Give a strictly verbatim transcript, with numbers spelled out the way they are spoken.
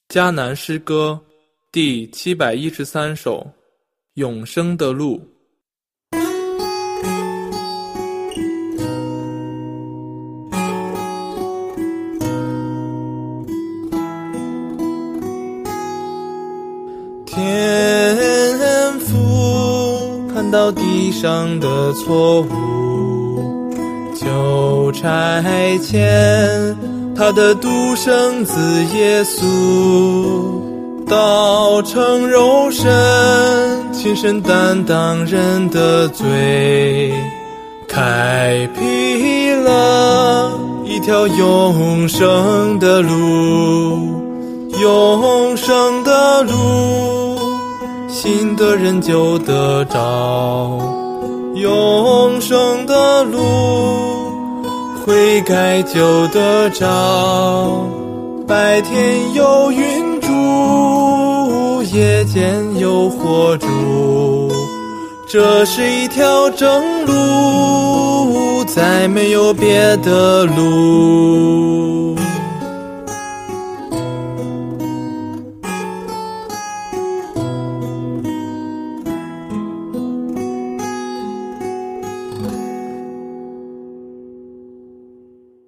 迦南诗歌第七百一十三首，永生的路。天父看到地上的错误，就差遣他的独生子耶稣道成肉身，亲身担当人的罪，开辟了一条永生的路。永生的路，信的人就得着。永生的路，悔改就得着。白天有云柱，夜间有火柱，这是一条正路，再没有别的路。